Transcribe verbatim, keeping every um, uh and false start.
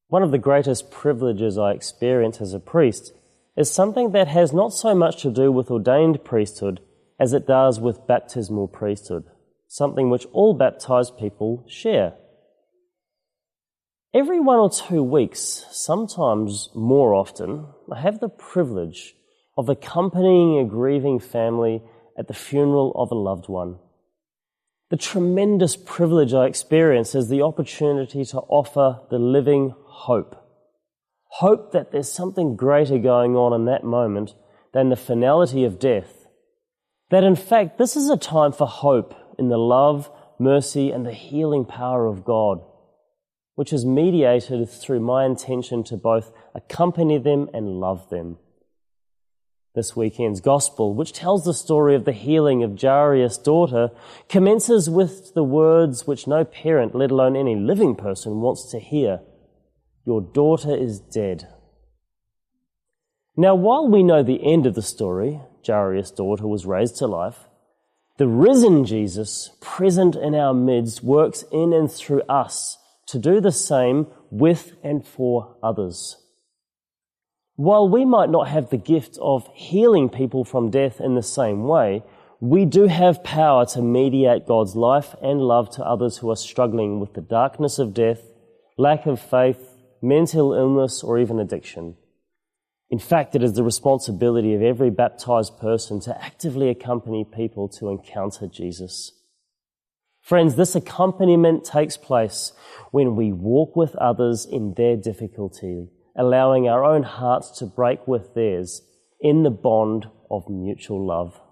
One of the greatest privileges I experience as a priest is something that has not so much to do with ordained priesthood as it does with baptismal priesthood, something which all baptized people share. Every one or two weeks, sometimes more often, I have the privilege of accompanying a grieving family at the funeral of a loved one. The tremendous privilege I experience is the opportunity to offer the living hope. Hope that there's something greater going on in that moment than the finality of death. That in fact, this is a time for hope in the love, mercy, and the healing power of God, which is mediated through my intention to both accompany them and love them. This weekend's gospel, which tells the story of the healing of Jairus' daughter, commences with the words which no parent, let alone any living person, wants to hear. Your daughter is dead. Now, while we know the end of the story, Jairus' daughter was raised to life, the risen Jesus, present in our midst, works in and through us to do the same with and for others. While we might not have the gift of healing people from death in the same way, we do have power to mediate God's life and love to others who are struggling with the darkness of death, lack of faith, mental illness, or even addiction. In fact, it is the responsibility of every baptized person to actively accompany people to encounter Jesus. Friends, this accompaniment takes place when we walk with others in their difficulty, allowing our own hearts to break with theirs in the bond of mutual love.